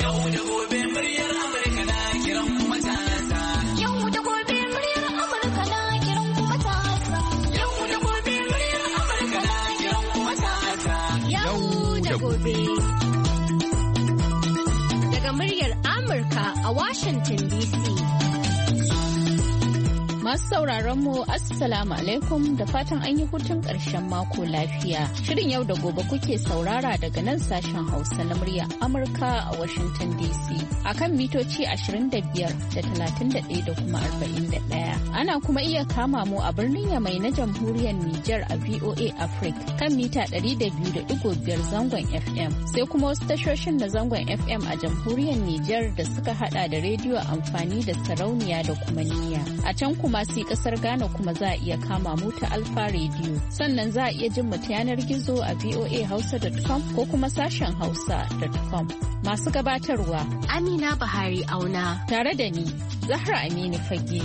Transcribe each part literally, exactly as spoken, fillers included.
Yau da gobe muryar Amurka na kiran kuma matasa. Yau da gobe muryar Amurka na kiran kuma matasa. Yau da gobe muryar Amurka na kiran kuma matasa. Yau da gobe. Daga muryar Amurka a Washington D C. Masu sauraron mu Assalamu alaikum da fatan an yi hutun ƙarshen mako lafiya. Shirin yau da gobe kuke saurara daga nan sashen Hausa na murya Amurka a Washington D C. Akan mitoci ashirin da biyar da talatin da ɗaya da kuma arba'in da ɗaya. Ana kuma iya kama mu a birnin Yamai na jamhuriyar Nijar a V O A Africa kan mita ɗari da biyu da ɗigo biyar zangon F M. Sai kuma wasu tashoshin na zangon F M a jamhuriyar Nijar da suka hada da rediyo amfani da sarauniya da kuma niyya. A can kuma masu kasar Ghana kuma za a iya kama mu ta Alfa Radio. Sannan za a iya jin mu ta yanar gizo a v o a hausa dot com ko kuma sashen hausa dot com. Masu gabatarwa Amina Bahari Auna tare da ni Zahra Aminu Fage.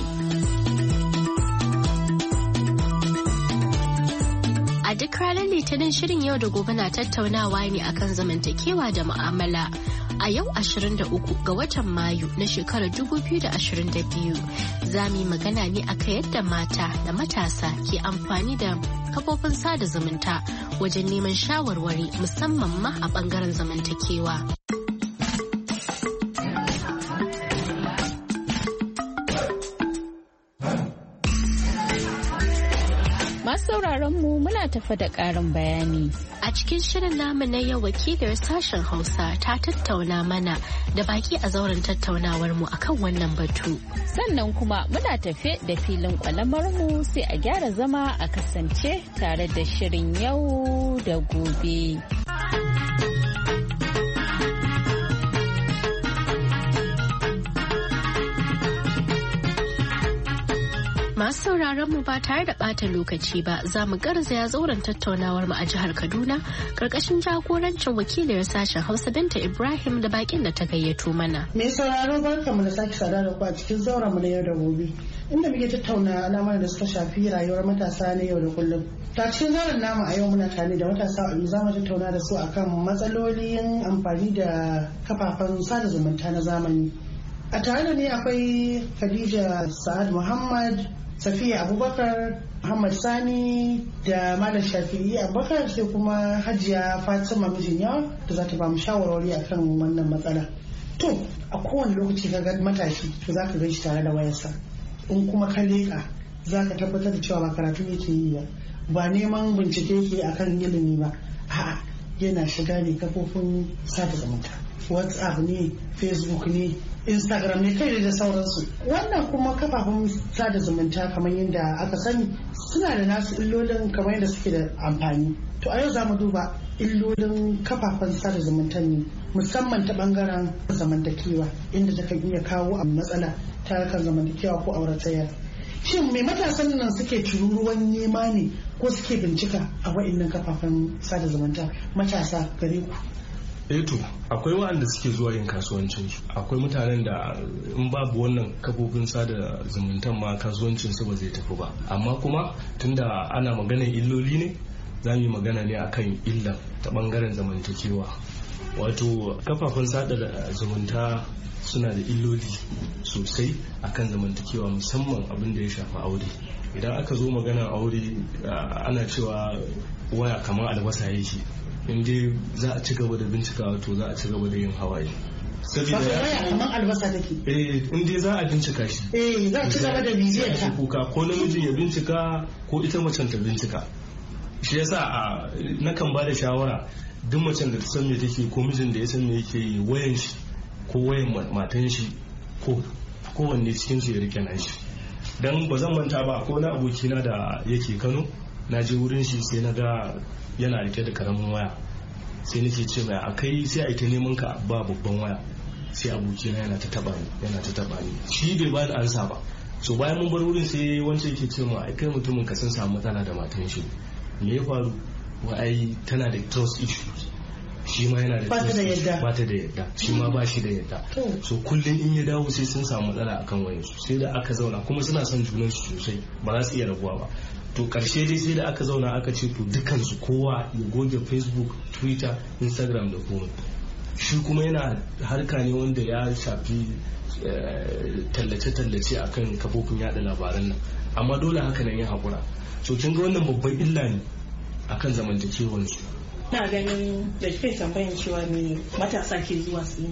A duk ranar Litinin shirin yau da gobe na tattaunawa ne akan zamantakewa da mu'amala. A yau ashirin da uku ga watan Mayu na shekarar dubu biyu da ashirin da biyu za mu yi magana ne akan yadda mata da matasa ke amfani da kafofin sada zumunta wajen neman shawarwari musamman ma a bangaren zamantakewa. Sauraron mu muna tafa da ƙarin bayani. A cikin shirin namu na yau wakilar sashen Hausa ta tattauna mana da baki a zauren tattaunawar mu akan wannan batu. Sannan kuma muna tafe da filin kwalamar mu sai a gyara zama a kasance tare da shirin yau da gobe. Masu sauraron mu ba tare da ɓata lokaci ba za mu garzaya zauren tattaunawar mu a jihar Kaduna karkashin jagorancin wakiliyar sashen Hausa Binta Ibrahim da bakin da ta gayyato mana. Me sauraro barkamu da sake sada da ku a cikin zauren mu na yau da gobe inda muke tattauna al'amuran da suka shafi rayuwar matasa na yau da kullum. Ta cikin zauren namu a yau muna tare da matasa a za mu tattauna da su akan matsalolin amfani da kafafen sada zumunta na zamani. A tare da ni akwai Khadija Sa'ad Muhammad, Safiya Abubakar, Muhammad Sani da Malam Shafi'i Abubakar sai kuma Hajiya Fatima Mijinyawa da za ta ba mu shawarwari akan wannan matsala. To, a kowane lokaci ka ga matashi to za ka gan shi tare da wayarsa. In kuma ka leƙa za ka tabbatar da cewa ba karatu yake yi ba, ba neman bincike yake akan ilimi ba. A'a, yana shiga ne kafofin sada zumunta. WhatsApp ne, Facebook ne, Instagram ne kai da sauransu. Wannan kuma kafafen sada zumunta kamar yadda aka sani suna da nasu illolin kamar yadda suke da amfani. To a yau za mu duba illolin kafafen sada zumunta ne musamman ta bangaren zamantakewa inda ta kan iya kawo a matsala ta harkar zamantakewa ko auratayya. Shin me matasan nan suke tururuwan nema ne ko suke bincika a wa'annan kafafen sada zumunta matasa gare ku? Eto akwai waɗanda suke zuwa yin kasuwancin su, akwai mutanen da in babu wannan kafofin sada zumuntan ma kasuwancin su ba zai tafi ba. Amma kuma tunda ana maganar illoli ne za mu yi magana ne akan illa ta bangaren zamantakewa. Wato kafafen sada zumunta suna da illoli sosai akan zamantakewa musamman abin da ya shafi aure. Idan aka zo magana aure ana cewa waya kamar albasa yake, in dai za a ci gaba da bincikawa to za a ci gaba da yin hawaye. Saboda waya kamar albasa take. Eh, in dai za a bincika shi. Eh, za a ci gaba da bibiyar ta. Kuka ko namijin ya bincika ko ita macen ta bincika. Shi yasa a nakan ba da shawara duk macen da ta san me take ko mijin da ya san me yake yi wayan shi ko wayan matan shi ko kowanne cikin su ya rike na shi. Dan ba zan manta ba ko na abokina da yake Kano na je wurin shi sai na ga yana rike da karamin waya sai nake ce mai akai sai a ita neman ka ba babban waya sai abokina yana ta taba ni yana ta taba ni shi bai ba da ansa ba. So bayan mun bar wurin sai wancan yake ce ma ai kai mutumin ka san samu matsala da matan shi me ya faru wa ai tana da trust issues shi ma yana da ba ta da yadda ba ta da yadda shi ma ba shi da yadda. So kullum in ya dawo sai sun samu matsala akan wayansu sai da aka zauna kuma suna son junansu sosai ba za su iya rabuwa ba. To karshe dai sai da aka zauna aka ce to dukansu kowa ya goge Facebook, Twitter, Instagram da komai. shi kuma yana harka ne wanda ya shafi tallace-tallace akan kafofin yada labaran nan, amma dole haka nan ya haƙura. So kin ga wannan babban illa ne akan zamantakewarsu. na ganin da kai tambayan cewa me matasa ke zuwa su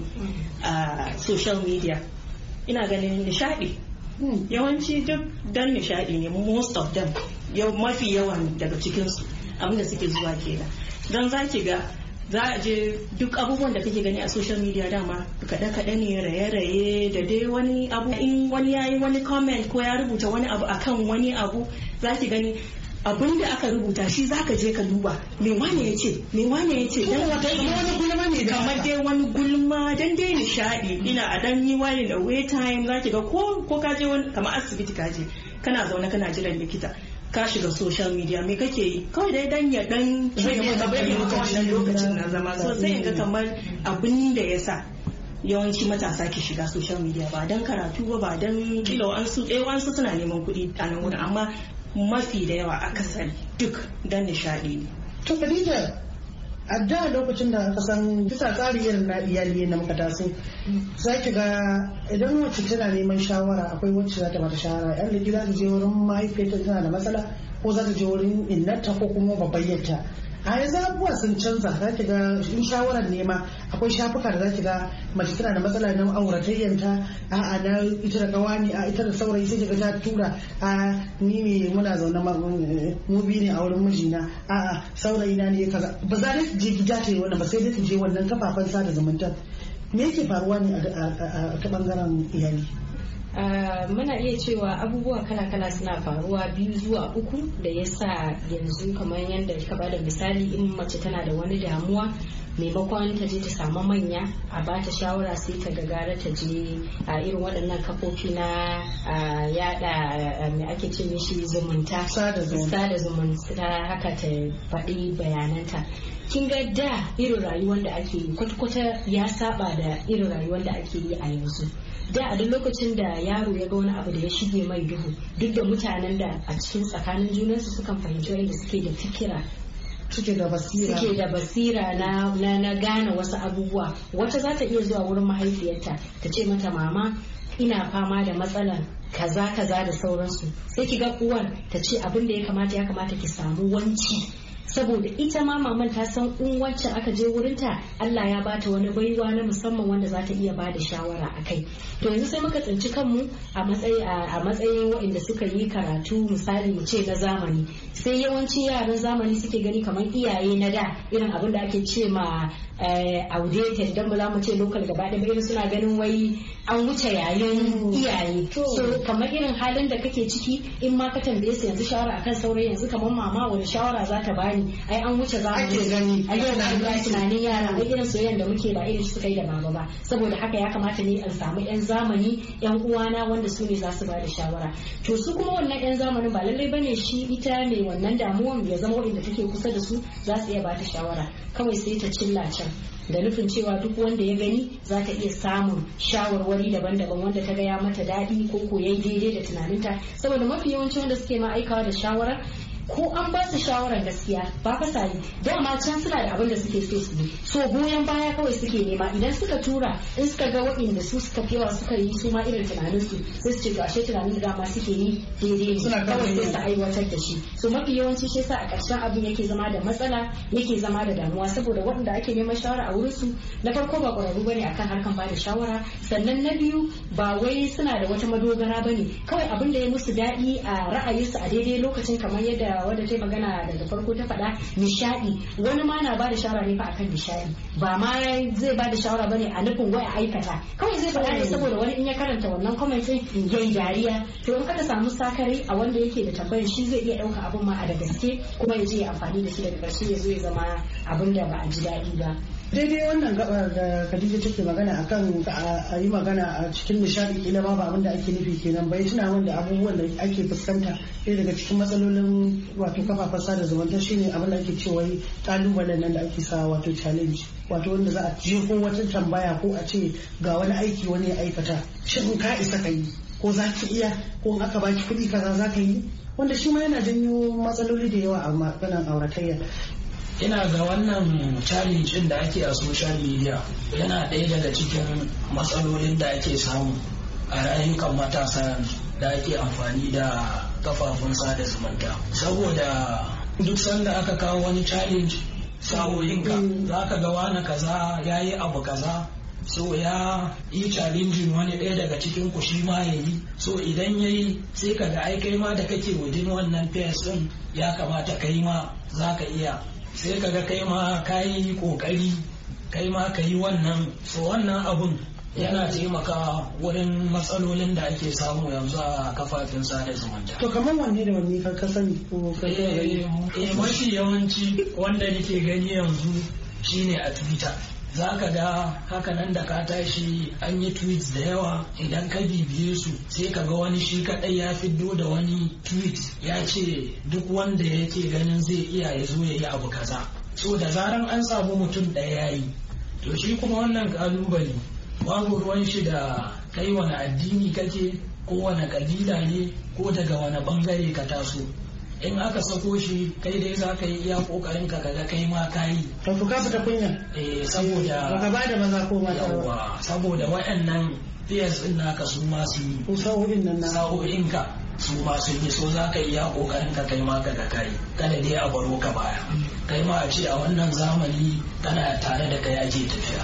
a social media, ina ganin nishadi yawanci duk dan nishadi ne, most of them yau mafi yawan daga cikinsu abinda suke zuwa kenan. don za ki ga za a je duk abubuwan da kake gani a social media dama kaɗe-kaɗe ne, raye-raye da dai wani abu. In wani ya yi wani comment ko ya rubuta wani abu akan wani abu, za ki gani abin da aka rubuta shi zaka je ka duba me wane ya ce me wane ya ce dan wata wani gulma ne kamar dai wani gulma dan dai nishadi. Ina a dan yi wani da wait time, zaki ga ko ko ka je wani kamar asibiti ka je kana zaune kana jiran likita, ka shiga social media me kake yi kawai dai dan ya dan rage maka wannan lokacin na zama. So sai ga kamar abin da yasa yawanci matasa ke shiga social media ba dan karatu ba ba dan kilo an su eh wasu suna neman kuɗi a nan wurin, amma mafi da yawa akasari duk dan nishadi ne. To Khadija, a da lokacin da aka san bisa tsari irin na iyali na muka taso, za ki ga idan wacce tana neman shawara akwai wacce za ta bata shawara, yan da za ta je wurin mahaifiyarta tana da matsala ko za ta je wurin innarta ko kuma babbayyarta. A yanzu abubuwa sun canza, za ki ga in shawarar nema akwai shafuka da za ki ga mace tana da matsala na auratayyanta, a'a na ita da kawani, a ita da saurayi sai ga ta tura a ni ne muna zaune mu biyu ne a wurin mijina, a'a saurayi na ne kaza. Ba za ta je gida ta yi wannan ba, sai dai ta je wannan kafafen sada zumunta. Me yake faruwa ne a ta bangaren iyali? Uh, muna iya cewa abubuwa kala-kala suna faruwa biyu zuwa uku da ya sa yanzu kamar yadda ka bada misali, in mace tana da wani damuwa maimakon ta je ta samu manya a ba ta shawara sai ta gagara ta je a irin waɗannan kafofi na yada me ake ce mishi zumunta, sada zumunta haka ta faɗi bayananta. Kin ga da irin rayuwar da ake yi kwata-kwata ya saba da irin rayuwar da ake yi a yanzu. Da a duk lokacin da yaro ya ga wani abu da ya shige mai duhu, duk da mutanen da a cikin tsakanin junansu sukan fahimci wanda suke da fikira suke da basira suke da basira na, na, na gane wasu abubuwa. Wata za ta iya zuwa wurin mahaifiyarta ta ce mata mama ina fama da matsalar kaza kaza da sauransu, sai ki ga uwar ta ce abin da ya kamata ya kamata ki samu wanci, saboda ita ma maman ta san in wacce aka je wurinta Allah ya bata wani baiwa na musamman wanda za ta iya bada shawara a kai. To yanzu sai muka tsinci kanmu a matsayi a matsayin waɗanda suka yi karatu misali mu ce na zamani, sai yawanci yaran zamani suke gani kamar iyaye na da irin abin da ake ce ma outdated, dan ba za mu ce local gaba ɗaya ba, irin suna ganin wai an wuce yayin iyaye. So kamar irin halin da kake ciki in ma ka tambaye su yanzu shawara akan saurayi, yanzu kamar mama wani shawara za ta bani, ai an wuce za mu gani ai yana da tunanin yara, ai irin soyayyen da muke ba irin suka yi da baba ba, saboda haka ya kamata ne an samu yan zamani yan uwana wanda su ne za su ba da shawara. To su kuma wannan yan zamanin ba lallai bane shi ita ne wannan damuwan ya zama wanda take kusa da su za su iya ba ta shawara, kawai sai ta cilla can da nufin cewa duk wanda ya gani za ta iya samun shawarwari daban-daban wanda ta gaya mata daɗi ko ko yayi daidai da tunaninta, saboda mafi yawanci wanda suke ma aikawa da shawara ko an ba su shawarar gaskiya ba fa sai dama can suna da abin da suke so su yi, so goyon baya kawai suke nema. Idan suka tura in suka ga waɗanda su suka fiyawa suka yi su ma irin tunanin su sai su ce to ashe tunanin da dama suke yi daidai ne, kawai sai su aiwatar da shi. So mafi yawanci shi yasa a ƙarshen abin yake zama da matsala, yake zama da damuwa, saboda waɗanda ake neman shawara a wurin su na farko ba ƙwararru bane akan harkan ba da shawara, sannan na biyu ba wai suna da wata madogara bane, kawai abin da ya musu daɗi a ra'ayinsu a daidai lokacin, kamar yadda wadda ta magana daga farko ta faɗa nishadi. Wani ma na bada shawara ne fa akan nishadi, ba ma zai bada shawara bane a nufin wai a aikata, kawai zai faɗa ne saboda wani in ya karanta wannan comment din yayi dariya. To in kada samu sakare a wanda yake da tambayar, shi zai iya ɗauka abin ma a da gaske kuma ya je ya amfani da shi daga ƙarshe ya zo ya zama abin da ba a ji daɗi ba. Daidai wannan gabar da Khadija take magana akan a yi magana a cikin nishadi, kila ma ba abin da ake nufi kenan bai tuna min da abubuwan da ake fuskanta. Ɗaya daga cikin matsalolin wato kafafen sada zumunta shine abin da ake cewa kalubalen nan da ake sa wato challenge, wato wanda za a jefo wata tambaya ko a ce ga wani aiki wani ya aikata, shin ka isa ka yi ko za ki iya, ko in aka baki kuɗi kaza za ka yi, wanda shi ma yana janyo matsaloli da yawa a maganar auratayya. ina ga wannan challenge da ake a social media yana ɗaya daga cikin matsalolin da ake samu a rayukan matasa da ake amfani da kafafun sada zumunta, saboda duk sanda aka kawo wani challenge sa'o'inka za ka ga wani kaza ya yi abu kaza, so ya yi challenging wani ɗaya daga cikin ku shi ma ya yi, so idan ya yi sai ka ga ai kai ma da kake within wannan phase din ya kamata kai ma za ka iya, sai ka ga kai ma ka yi kokari kai ma ka yi wannan, so wannan abun yana taimakawa wurin matsalolin da ake samu yanzu a kafafen sada zumunta. To kamar wanne da wanne ka sani ko ka eh mafi yawanci wanda nake gani yanzu shine a Twitter. Za ka ga haka nan da ka tashi an yi tweets da yawa, idan ka bibiye su sai ka ga wani shi kadai ya fiddo da wani tweet ya ce duk wanda yake ganin zai iya ya zo ya yi abu kaza. So da zaran an samu mutum ɗaya ya yi, to shi kuma wannan kalubale babu ruwan shi da kai wani addini kake ko wani kabila ne ko daga wani bangare ka taso, in aka sako shi kai dai za ka yi iya kokarin ka kaga kai ma ka yi. To ka fita kunya. Eh saboda baka ba da maza ko mata ba. Yawa saboda wayannan peers din naka su ma su yi. Ko sa'o'in nan na. Sa'o'in ka su ma sun yi, so za ka yi iya kokarin ka kai ma kaga kai. Kada dai a baro ka baya. Kai ma a ce a wannan zamani kana tare da kai ake tafiya.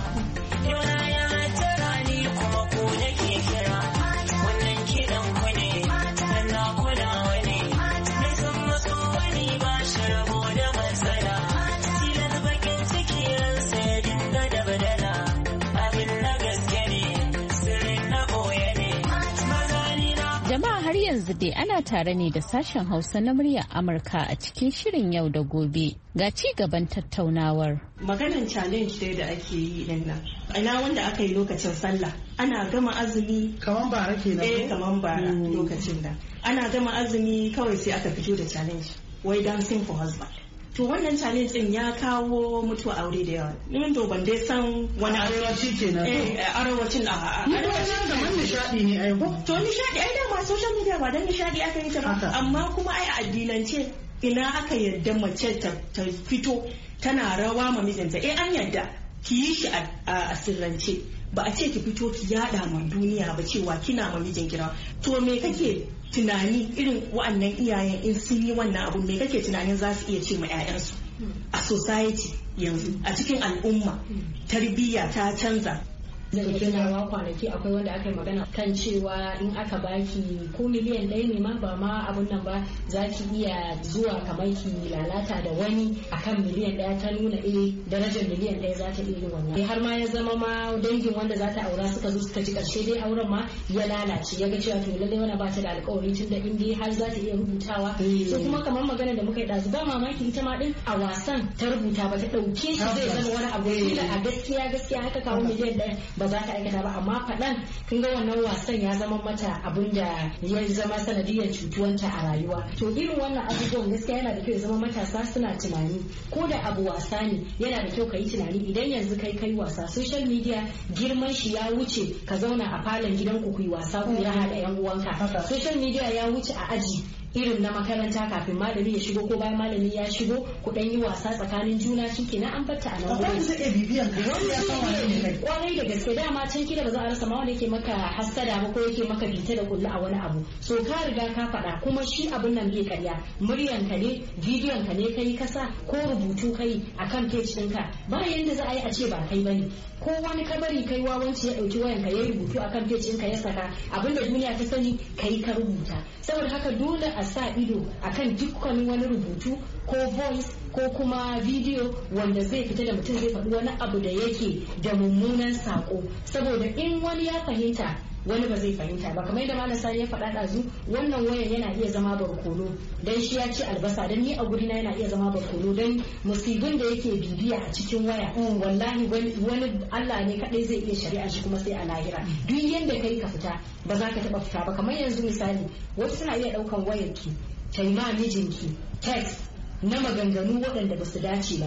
yanzu dai ana tare ne da sashen Hausa na muryar Amurka a cikin shirin yau da gobe. Ga ci gaban tattaunawar. Maganan challenge dai da ake yi din nan. Ina wanda aka yi lokacin sallah. Ana gama azumi. Kaman bara kenan. Eh kaman bara lokacin da. Ana gama azumi kawai sai aka fito da challenge. Wai dancing for husband. To wannan challenge din ya kawo mutuwa aure da yawa. Ni to ban dai san wani arewaci kenan. Eh arewacin a arewacin kamar nishadi ne ai ko? To nishadi ai da ma social media ba dan nishadi aka yi ta ba, amma kuma ai addinance ina aka yarda mace ta fito tana rawa ma mijinta. Eh an yarda ki yi shi a sirrance, ba a ce ki fito ki yada ma duniya ba cewa kina ma mijin kira. To me kake tunani irin wa'annan iyayen in sun yi wannan abu, me kake tunanin za su iya ce ma 'ya'yansu a society yanzu a cikin al'umma? Tarbiyya ta canza. daga tunawa kwanaki akwai wanda aka yi magana kan cewa in aka baki ko miliyan ɗaya ne ma ba ma abun nan ba za ki iya zuwa kamar ki lalata da wani akan miliyan ɗaya, ta nuna eh darajar miliyan ɗaya za ta iya yin wannan. har ma ya zama ma dangin wanda za ta aura suka zo suka ci karshe dai auren ma ya lalace, ya ga cewa to lallai wannan ba ta da alƙawari tun da in dai har za ta iya rubutawa. so kuma kamar magana da muka yi ɗazu ba mamaki ita ma din a wasan ta rubuta ba ta ɗauke shi zai zama wani abu da a gaskiya gaskiya haka kawo miliyan ɗaya ba za ta aikata ba, amma faɗan kin ga wannan wasan ya zama mata abin da ya zama sanadiyar cutuwanta a rayuwa. To irin wannan abubuwan gaskiya yana da kyau ya zama matasa suna tunani, ko da abu wasa ne yana da kyau ka yi tunani. Idan yanzu kai kai wasa, social media girman shi ya wuce ka zauna a falon gidan ku ku yi wasa ku raha da yan uwanka. Social media ya wuce a aji irin na makaranta kafin malami ya shigo ko bayan malami ya shigo ku dan yi wasa tsakanin juna, shikenan an batta a nan gurin. Wani zai bibiyan ka wani ya san wani ne. Kwarai da gaske dama can kila ba za a rasa ma wanda yake maka hassada ba ko yake maka bita da kullu a wani abu. So ka riga ka faɗa, kuma shi abun nan bai karya. Muryan ka ne, bidiyon ka ne kai kasa ko rubutu kai akan page ɗinka, ba yanda za a yi a ce ba kai bane. Ko wani kabari kai wawanci ya ɗauki wayan ka ya rubutu akan page ɗinka ya saka, abinda duniya ta sani kai ka rubuta. Saboda haka dole a sa ido akan dukkanin wani rubutu ko voice ko kuma video wanda zai fita da mutum zai faɗi wani abu da yake da mummunan sako, saboda in wani ya fahimta wani ba zai fahimta ba. Kamar yadda malam Sani ya faɗa ɗazu, wannan wayan yana iya zama barkono dan shi ya ci albasa, dan ni a guri na yana iya zama barkono dan musibin da yake bibiya a cikin waya. Wallahi wani Allah ne kadai zai iya shari'a shi kuma sai a lahira. Duk yanda kai ka fita ba za ka taɓa fita ba. Kamar yanzu misali wasu suna iya ɗaukan wayarki ta yi ma mijinki text na maganganu waɗanda ba su dace ba,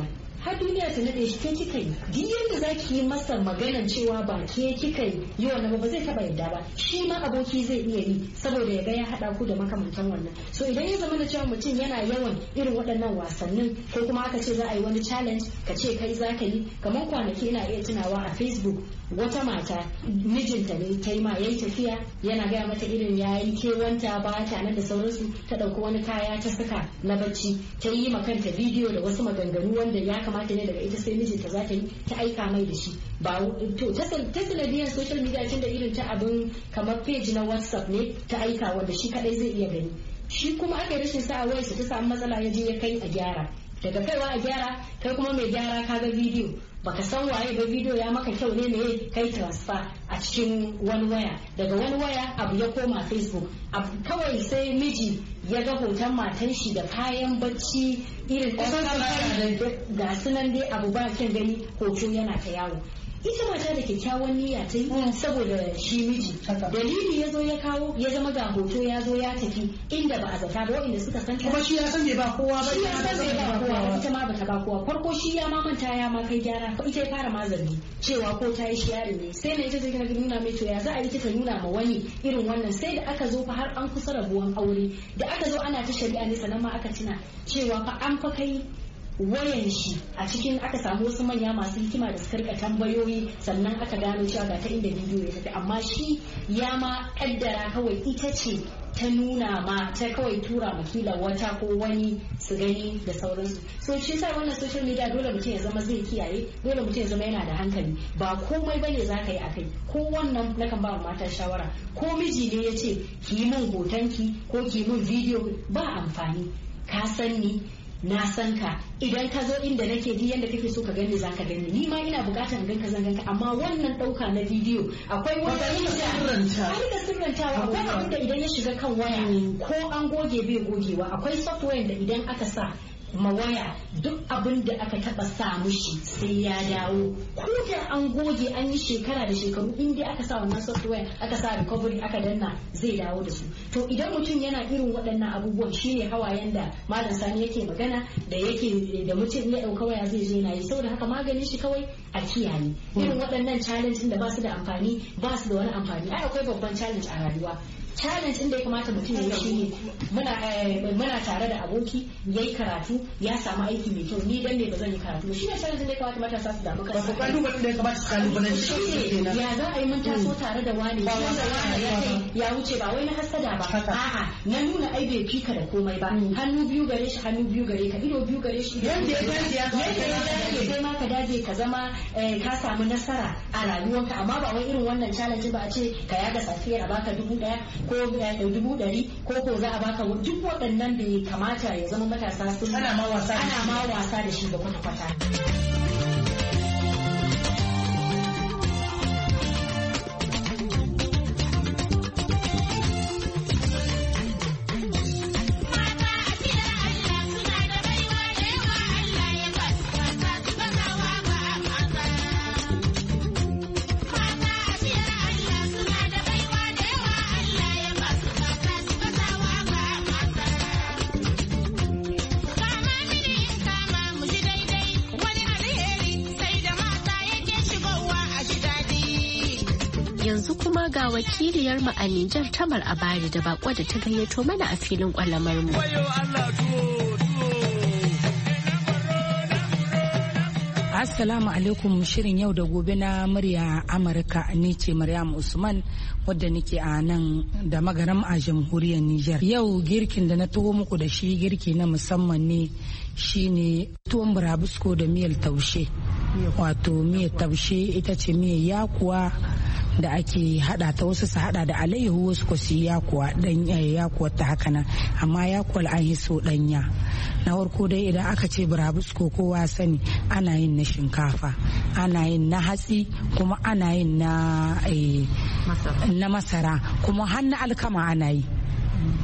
har duniya ta nade shi ke kika yi duk yadda zaki yi masa maganan cewa ba ke kika yi wannan ba zai taba yadda ba shi ma aboki zai iya yi saboda ya ga ya hada ku da makamantan wannan. So idan ya zama da cewa mutum yana yawan irin waɗannan wasannin ko kuma aka ce za a yi wani challenge ka ce kai za ka yi, kamar kwanaki ina iya tunawa a Facebook wata mata mijinta ne ta yi ma yayi tafiya yana gaya mata irin yayi kewanta ba ta nan da sauransu, ta ɗauki wani kaya ta saka na bacci ta yi ma kanta bidiyo da wasu maganganu wanda ya kamata ne daga ita sai mijinta za ta yi ta aika mai da shi ba to ta sanadiyar social media tun da irin ta abin kamar page na WhatsApp ne ta aika wanda shi kadai zai iya gani, shi kuma aka yi rashin sa'a wayarsa ta samu matsala ya je ya kai a gyara, daga kaiwa a gyara kai kuma mai gyara ka ga bidiyo baka san waye ba bidiyo ya maka kyau ne ne kai transfer a cikin wani waya, daga wani waya abu ya koma Facebook kawai sai miji ya ga hoton matan shi da kayan bacci irin ɗan ga sunan dai abu ba kyan gani hoto yana ta yawo. Ita mata da kyakkyawan niyya ta yi saboda shi miji dalili ya zo ya kawo ya zama ga hoto ya zo ya tafi inda ba a zata ba wanda suka san kuma shi ya san bai ba kowa ba, shi ya san bai ba kowa ita ma bata ba kowa, farko shi ya ma manta ya ma kai gyara ita ya fara mazargi cewa ko ta yi shiyari ne, sai na ita ta gina nuna mai to ya za a yi ta nuna ma wani irin wannan, sai da aka zo fa har an kusa rabuwan aure da aka zo ana ta shari'a ne sannan ma aka tuna cewa fa an fa kai wayan shi a cikin aka samu wasu manya masu hikima da suka rika tambayoyi sannan aka gano cewa ga ta inda bidiyo ya tafi, amma shi ya ma kaddara kawai ita ce ta nuna ma ta kawai tura makila wata ko wani su gani da sauransu. So shi sa wannan social media dole mutum ya zama zai kiyaye, dole mutum ya zama yana da hankali, ba komai bane za ka yi a kai, ko wannan nakan ba mata shawara, ko miji ne ya ce ki yi min hotonki ko ki yi min bidiyo ba amfani, ka san ni na san ka, idan ka zo inda nake ji yanda kake so ka gani za ka gani, ni ma ina bukatar gan ka zan ganka, amma wannan dauka na bidiyo akwai wani sirranta da sirrantawa akwai abin da idan ya shiga kan waya ko an goge bai gogewa, akwai software da idan aka sa mawaya duk abin da aka taba sa mushi sai ya dawo, ko da an goge an yi shekara da shekaru in dai aka sa wannan software aka sa recovery aka danna zai dawo da su. To idan mutum yana irin waɗannan abubuwan shine hawayen da malam Sani yake magana da yake da mutum ya ɗauka waya zai je na yi, saboda haka maganin shi kawai a kiyaye irin waɗannan challenge da ba su da amfani ba su da wani amfani. Ai akwai babban challenge a rayuwa, challenge din da ya kamata mutum ya shi ne muna muna tare da aboki yayi karatu ya samu aiki mai kyau, ni dan ne ba zan yi karatu ba, shi ne challenge din da ya kamata matasa su damu kansu. Ba ku da ya kamata su kalubalen shi kenan. Ya za a yi mun taso tare da wani wanda wani ya kai ya wuce ba wai na hasada ba, a'a na nuna ai bai fika da komai ba, hannu biyu gare shi hannu biyu gare ka, ido biyu gare shi yanda ya dace ya dace kai ma ka dace ka zama ka samu nasara a rayuwarka, amma ba wai irin wannan challenge ba a ce ka yaga safiya a baka dubu daya ko dubu ɗari ko ko za a baka duk waɗannan da ya kamata ya zama matasa sun ana ma wasa ana ma wasa da shi da kwata-kwata. Yanzu kuma ga wakiliyar mu a Nijar Tamar Abari da bako da ta gayyato mana a filin kwalamar mu. Assalamu alaikum, shirin yau da gobe na murya Amurka, ni ce Maryam Usman wadda nake a nan da magaram a jamhuriyar Nijar. Yau girkin da na taho muku da shi girki na musamman ne shine tuwon burabusko da miyar taushe. Wato miyar taushe ita ce miyar yakuwa da ake hada ta, wasu su hada da alayyahu wasu ko su yakuwa dan yakuwa ta haka nan, amma yakuwar an yi so danya. Na farko dai idan aka ce burabusko kowa sani ana yin na shinkafa, ana yin na hatsi, kuma ana yin na na masara, kuma har na alkama ana yi.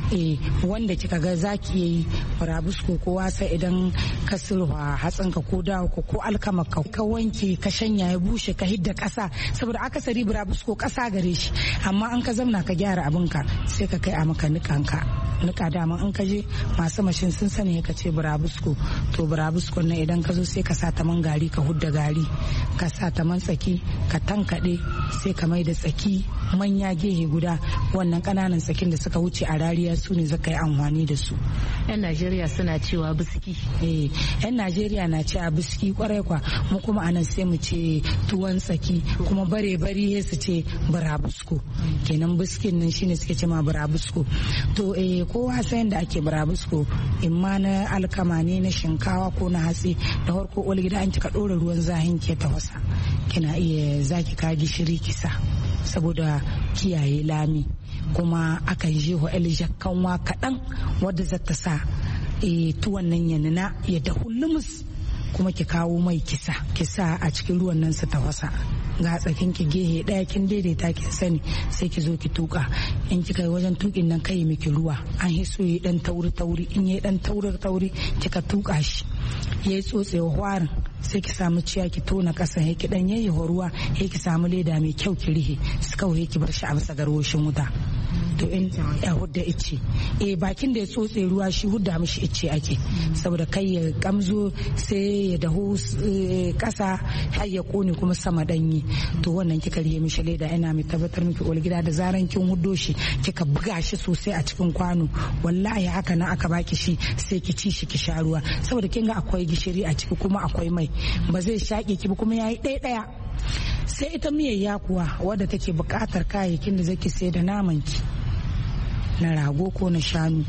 eh wanda kika ga zaki yi burabusko ko wasa idan ka sulwa hatsinka ko dawo ko alkama ka ka wanke ka shanya ya bushe ka hidda kasa saboda akasari burabusko kasa gare shi amma an ka zamna ka gyara abinka sai ka kai a maka nikanka nika dama in ka je masu mashin sun sani ka ce burabusko to burabuskon nan idan ka zo sai ka sa ta man gari ka hudda gari ka sa ta man tsaki ka tankade sai ka mai da tsaki manya gehe guda wannan kananan tsakin da suka wuce a rariya su ne zaka yi amfani da su. Yan Najeriya suna cewa biski. Eh yan Najeriya na cewa biski kwarai kwa mu kuma anan sai mu ce tuwon tsaki kuma bare bari su ce burabusko kenan biskin nan shine suke ce ma burabusko to eh kowa sai da ake burabusko in ma na alkama ne na shinkawa ko na hatsi da farko wani gida an kika dora ruwan zahin ke ta wasa kina iya zaki ka gishiri kisa saboda kiyaye lami kuma akan je wa kanwa kaɗan wadda za ta sa tuwon nan ya nuna ya da hulumus kuma ki kawo mai kisa kisa a cikin ruwan nan su tafasa ga tsakin ki gehe daya kin daidaita ki sani sai ki zo ki tuka in kika yi wajen tukin nan kai miki ruwa an hiso yi dan tauri tauri in yi dan taurir tauri kika tuka shi yayi tsotsewa hwarin sai ki samu ciya ki tona kasa ki dan yayi ruwa sai ki samu leda mai kyau ki rihe su kawai ki bar shi a bisa garwoshin wuta to in ya hudda ice eh bakin da ya tsotse ruwa shi hudda mishi ice ake saboda kai ya kamzo sai ya dahu kasa har ya kone kuma sama danyi to wannan kika rihe mishi leda ina mai tabbatar miki wal gida da zaran kin huddo shi kika buga shi sosai a cikin kwano wallahi haka nan aka baki shi sai ki ci shi ki sha ruwa saboda kin ga akwai gishiri a ciki kuma akwai mai ba zai shaƙe ki ba kuma yayi ɗaya ɗaya sai ita miyar yakuwa wadda take buƙatar kayayyakin da zaki sai da naman ki na rago ko na shanu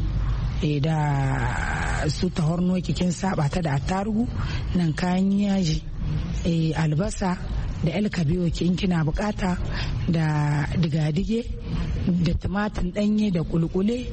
da su tahorno kin saba ta da attarugu nan kayan yaji albasa da alkabewa ki in kina bukata da digadige da tumatin danye da kulkule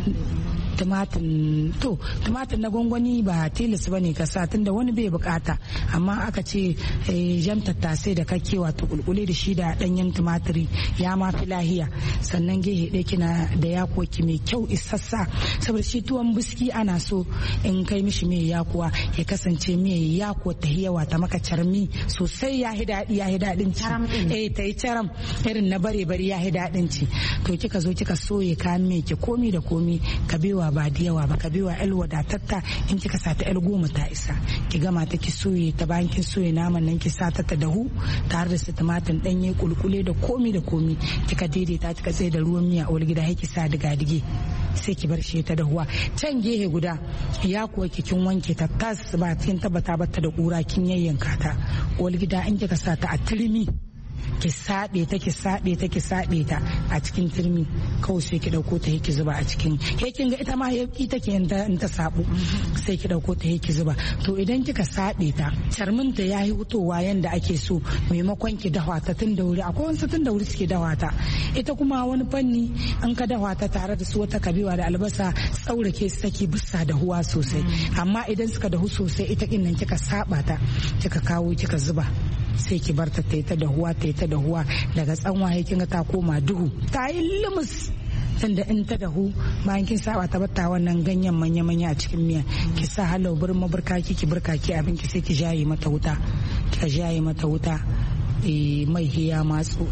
tumatin to tumatin na gwangwani ba tilis bane ka sa tunda wani bai bukata amma aka ce jan tattasai da kake wato kulkule da shi da danyen tumatiri ya ma fi lahiya sannan gehe ɗaya kina da yakoki mai kyau isassa saboda shi tuwon biski ana so in kai mishi mai yakuwa ya kasance mai yakuwa ta yawa ta maka carmi sosai ya hi daɗi ya hi daɗin ci eh ta yi caram irin na bare bare ya hi daɗin ci to kika zo kika soye kayan mai ki komi da komi ka bewa ba da yawa ba ka bewa el wadatatta in kika sa ta el goma ta isa ki gama ta ki soye ta bayan kin soye naman nan ki sa ta ta dahu tare da su tumatin danye kulkule da komi da komi kika daidaita kika tsaye da ruwan miya a gida sai ki sa diga dige sai ki bar shi ta dahuwa can gehe guda ya kuwa ki kin wanke ta tas ba kin tabbata ba ta da kura kin yayyanka ta wal gida in kika sa ta a turmi ki sabe ta ki sabe ta ki sabe ta a cikin turmi kawai sai ki dauko ta ki zuba a cikin he kin ga ita ma yauki take in ta sabu sai ki dauko ta ki zuba to idan kika sabe ta charmin ta yayi hutowa yanda ake so maimakon ki dawa ta tun da wuri akwai wasu tun da wuri suke dawa ta ita kuma wani fanni an ka dawa ta tare da su wata kabewa da albasa tsaurake su take bisa da huwa sosai amma idan suka dahu sosai ita kin nan kika saba ta kika kawo kika zuba sai ki bar ta ta dahuwa ta ta dahuwa daga tsanwa kin ga ta koma duhu ta yi limus tunda in ta dahu bayan kin saba ta batta wannan ganyen manya manya a cikin miya ki sa halau burin maburkaki ki burkaki abin ki sai ki jaye mata wuta ki jaye mata wuta eh mai hiya matso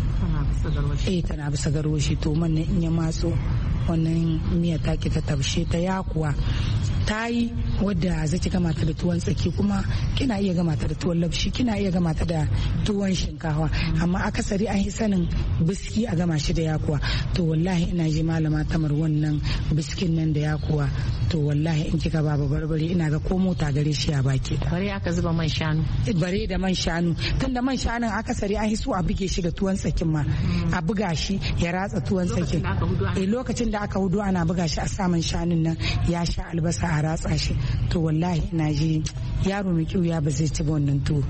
eh tana bisa garwashi to man in ya matso wannan miya ta ki ta tabshe ta yakuwa ta yi wadda zaki gama ta da tuwon tsaki kuma kina iya gama ta da tuwon labshi kina iya gama ta da tuwon shinkawa amma akasari an yi sanin biski a gama shi da yakuwa to wallahi ina ji malama tamar wannan biskin nan da yakuwa to wallahi in kika ba barbare ina ga ko mota gare shi a baki bare aka zuba man shanu bare da man shanu tunda man shanun akasari an yi so a buge shi da tuwon tsakin ma a buga shi ya ratsa tuwon tsakin eh lokacin da aka hudu ana buga shi a saman shanun nan ya sha albasa a ratsa shi to wallahi ina ji yaro mai kiuya ba zai ci wannan tuwo.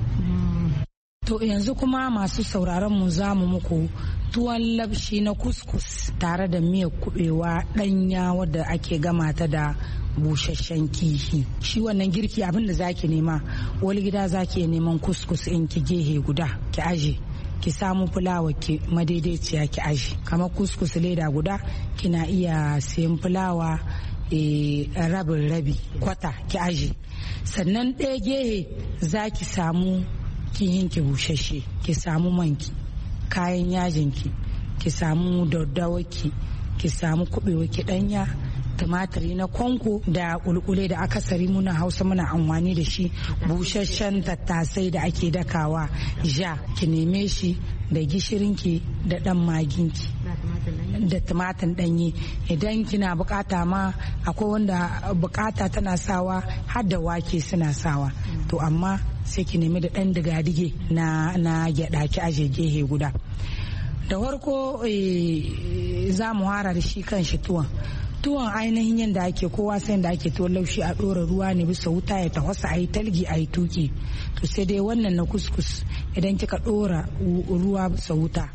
To yanzu kuma masu sauraron mu za mu muku tuwon labshi na kuskus tare da miyar kubewa danya wadda ake gama ta da busasshen kifi. Shi wannan girki abin da zaki nema wani gida zaki neman kuskus in ki gehe guda ki aje ki samu fulawa ki madaidaiciya ki aji. Kamar kuskus leda guda kina iya sayan fulawa e, rabin rabi kwata ki aji. Sannan ɗaya gehe za ki samu kihin ki bushashe, ki samu manki, kayan yajinki, ki samu daddawaki, ki samu kubewa ki ɗanya, tumatiri na kwanko da kulkule da akasari muna Hausa muna amfani da shi, busasshen tattasai da ake dakawa ja, ki neme shi da gishirinki da dan maginki da tumatin danye. Idan kina bukata ma akwai wanda bukata tana sawa har da wake suna sawa, to amma sai ki nemi da dan diga-dige na na gyada ki aje gehe guda. Da farko za mu hara da shi kan shi tuwon tuwon ainihin yadda ake kowa sai da ake tuwon laushi a ɗora ruwa ne bisa wuta ya tafasa a yi talgi a yi tuki. To sai dai wannan na kuskus idan kika ɗora ruwa bisa wuta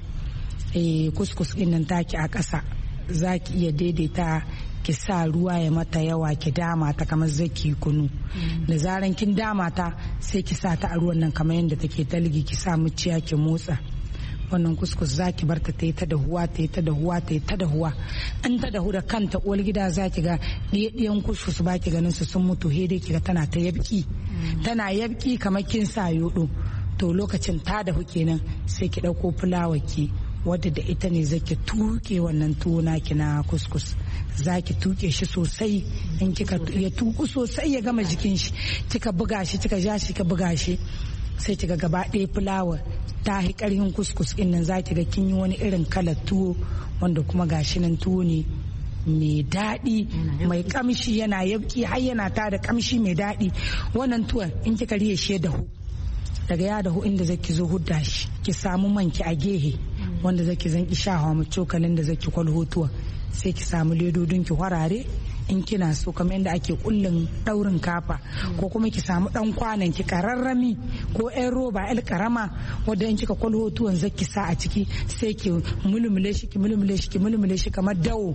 kuskus ɗin nan taki a ƙasa za ki iya daidaita ki sa ruwa ya mata yawa ki dama ta kamar zaki kunu. Da zaran kin dama ta sai ki sa ta a ruwan nan kamar yadda take talgi, ki sa muciya ki motsa. Wannan kuskus za ki barta ta yi ta dahuwa ta yi ta dahuwa ta yi ta dahuwa. An ta dahu da kanta uwar gida za ki ga ɗiyan kuskus ba ki ganin su sun mutu, he dai ki ga tana ta yabki tana yabki kamar kin sa yodo. To lokacin ta dahu kenan sai ki ɗauko fulawa ki wadda da ita ne zaki tuke wannan tuwo naki na kuskus. Za ki tuke shi sosai, in kika ya tuku sosai ya gama jikin shi, kika buga shi kika ja shi kika buga shi, sai kiga gaba ɗaya fulawar ta hi ƙarhin kuskus ɗin nan za ki ga kin yi wani irin kalar tuwo wanda kuma gashi nan tuwo ne mai daɗi mai kamshi, yana yabki har yana ta da kamshi mai daɗi. Wannan tuwon in kika riye shi dahu, daga ya dahu inda zaki zo hudda shi ki samu manki a gehe wanda zaki zanki shahawa mu cokalin da zaki kwalho tuwon, sai ki samu ledodin ki warare in kina so kamar yadda ake kullun daurin kafa, ko kuma ki samu dan kwanan ki kararrami ko yan roba el karama wanda in kika kwalho tuwon zaki sa a ciki, sai ki mulmule shi ki mulmule shi ki mulmule shi kamar dawo,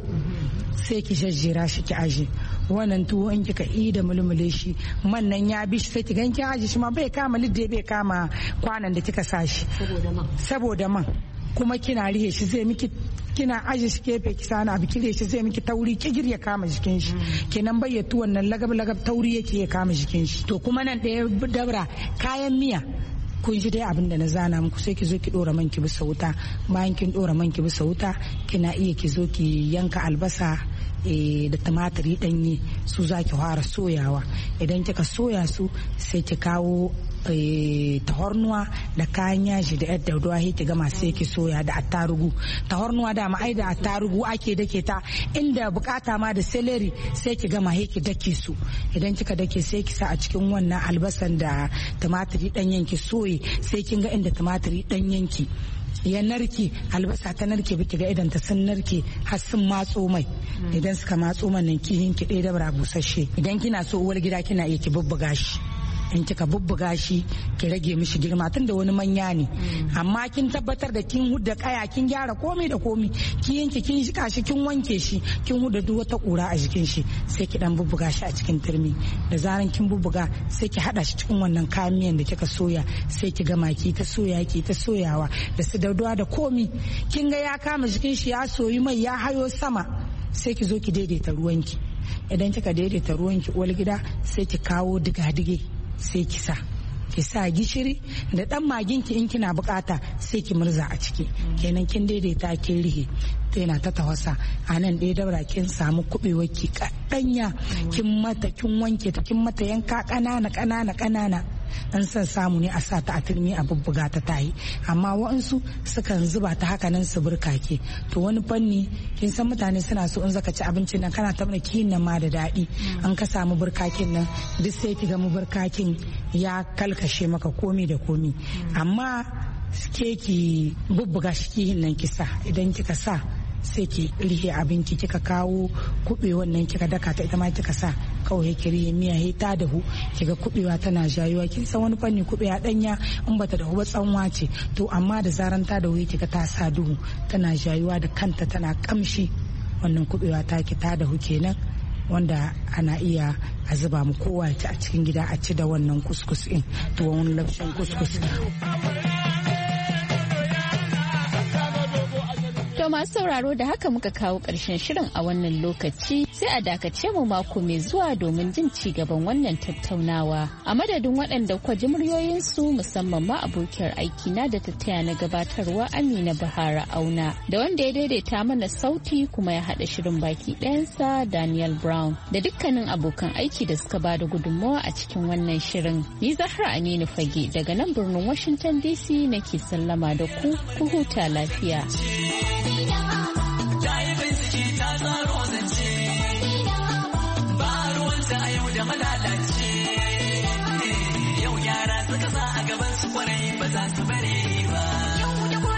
sai ki jajjera shi ki aje. Wannan tuwo in kika yi da mulmule shi man nan ya bi shi, sai ki ganki aje shi ma bai kama lidde bai kama kwanan da kika sa shi saboda man, kuma kina rihe shi zai miki, kina aje shi kefe ki sana abu kire shi zai miki tauri kigir ya kama jikin shi, kenan bai ya tuwon nan lagab lagab tauri yake ya kama jikin shi. To kuma nan ɗaya dabra kayan miya kun ji dai abin da na zana muku, sai ki zo ki dora man ki bisa wuta. Bayan kin dora man ki bisa wuta kina iya ki zo ki yanka albasa da tumatiri danye, su za ki fara soyawa. Idan kika soya su sai ki kawo tahornuwa da kayan yaji da yadda daudawa ki gama sai ki soya da attarugu. Tahornuwa da ai da attarugu ake dake ta, inda bukata ma da celery sai ki gama ki dake su. Idan kika dake sai ki sa a cikin wannan albasan da tumatiri danyen ki soye, sai kin ga inda tumatiri danyen ki ya narke, albasa ta narke biki ga idan ta sun narke har sun matso mai. Idan suka matso man nan kihin ki ɗaya dabara busasshe. Idan kina so uwar gida kina iya ki bubbuga shi, in kika bubbuga shi ki rage mishi girma tun da wani manya ne, amma kin tabbatar da kin hudda kaya kin gyara komai da komai, kin yanke kin shika shi kin wanke shi kin hudda duk wata kura a jikin shi, sai ki dan bubbuga shi a cikin turmi. Da zaran kin bubbuga sai ki hada shi cikin wannan kayan miyan da kika soya, sai ki gama ki ta soya ki ta soyawa da su daudawa da komai. Kin ga ya kama jikin shi ya soyi mai ya hayo sama, sai ki zo ki daidaita ruwanki. Idan kika daidaita ruwanki uwar gida sai ki kawo diga-dige sai ki sa ki sa gishiri da dan maginki in kina bukata sai ki murza a ciki. Kenan kin daidaita kin rihe ta yana ta tawasa. A nan ɗaya daura kin samu kuɓewar ki kaɗanya, kin mata kin wanke ta kin mata yanka ƙanana ƙanana ƙanana. an san samu ne a sa ta a turmi a bubbuga ta tayi, amma wa'ansu sukan zuba ta haka nan su burkake. To wani fanni kin san mutane suna so in zaka ci abincin nan kana tabbata kiyin nan ma da daɗi, an ka samu burkakin nan duk sai ki ga mu burkakin ya kalkashe maka komi da komi. Amma ke ki bubbuga shi kiyin nan kisa, idan kika sa sai ki rihe abinki, kika kawo kuɓewan nan kika daka ta ita ma kika sa kawai ki rihe miya he ta dahu, kiga kuɓewa tana jayuwa. Kin san wani fanni kuɓewa danya in bata dahu ba tsanwa ce, to amma da zaran ta dahu kika ta sa duhu tana jayuwa da kanta tana kamshi. Wannan kuɓewa ta ki ta dahu kenan, wanda ana iya a zuba mu kowa a cikin gida a ci da wannan kuskus in, to wani lafshin kuskus. To masu sauraro da haka muka kawo ƙarshen shirin a wannan lokaci sai a dakace mu mako mai zuwa domin jin ci gaban wannan tattaunawa. A madadin waɗanda kwa ji muryoyinsu musamman ma abokiyar aikina da ta taya na gabatarwa Amina Bahara Auna da wanda ya daidaita mana sauti kuma ya haɗa shirin baki ɗayansa Daniel Brown da dukkanin abokan aiki da suka bada gudunmawa a cikin wannan shirin. Ni Zahra Aminu Fage daga nan birnin Washington D C nake sallama da ku ku huta lafiya.